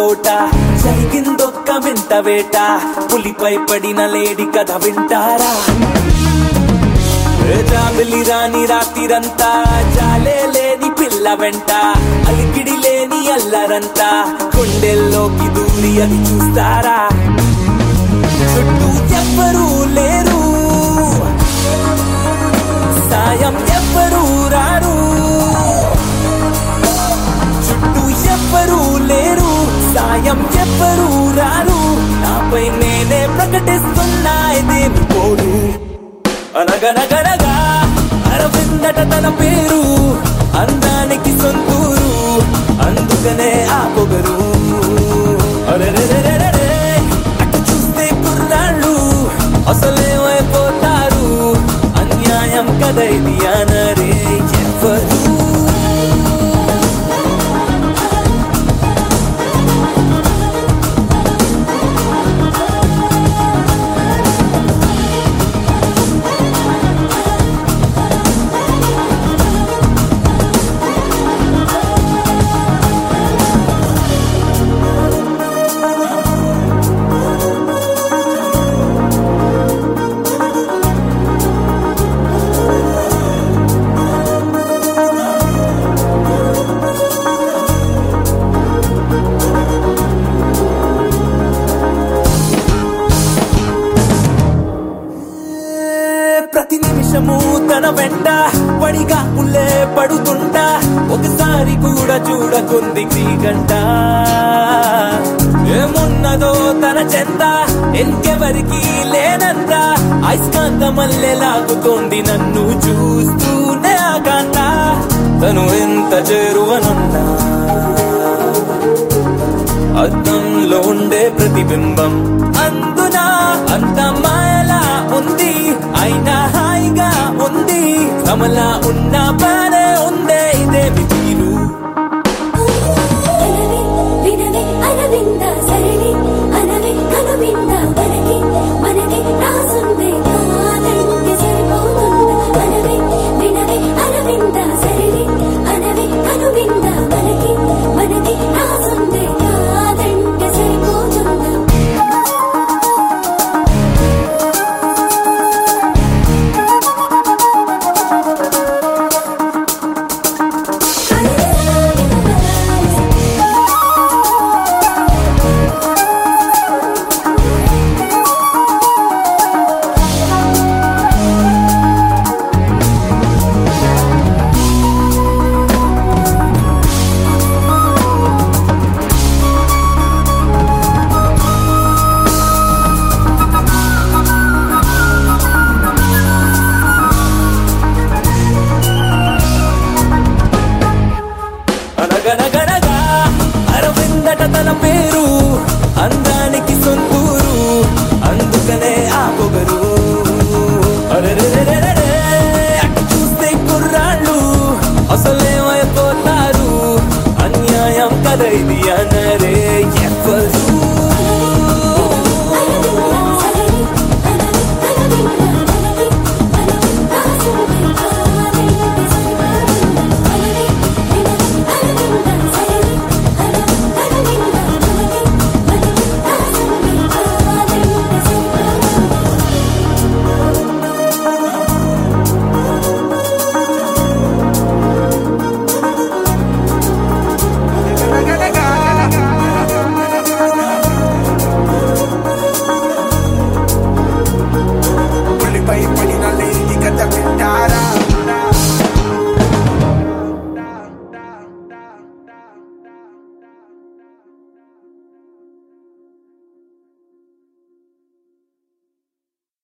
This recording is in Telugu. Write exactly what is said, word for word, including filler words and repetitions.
తోట జరిగిందొక్క వింత వేట పులిపై పడిన లేడి కథ వింటారా జాబిలి రాని రాత్రిరంతా జాలే లేని పిల్ల వెంట అలికిడి లేని అల్లరంతా కొండెల్లోకి దూరి అది చూస్తారా చుట్టూ ఎవ్వరూ లేరు సాయం ఎవ్వరూ రారు చుట్టూ ఎవ్వరూ లేరు సాయం ఎవ్వరూ రారు నాపై నేనే ప్రకటిస్తున్నా ఇదేమి పోడు అనగనగనగా అరవిందట తన పేరు అందానికి సొంతూరు అందుకనే ఆ పొగరు అరెరెరెరెరే అటు చూస్తే కుర్రాళ్ళు అసలేమైపోతారు అన్యాయం కదా ఇది అనరే ఎవ్వరు ప్రతి నిమిషము తన వెంట పడిగా పుల్లే పడుతుంటా ఒకసారి కూడా చూడకుంది గంట ఏమున్నదో తన చెంత ఇంకెవరికి లేనంత అయస్కాంత మల్లె లాగుతోంది నన్ను చూస్తూనే ఆకాంత తను ఎంత చేరువనున్నా అద్దంలో ఉండే ప్రతిబింబం అందున అంత మాయలా ఉంది అయినా హాయిగా ఉంది కమలా ఉన్న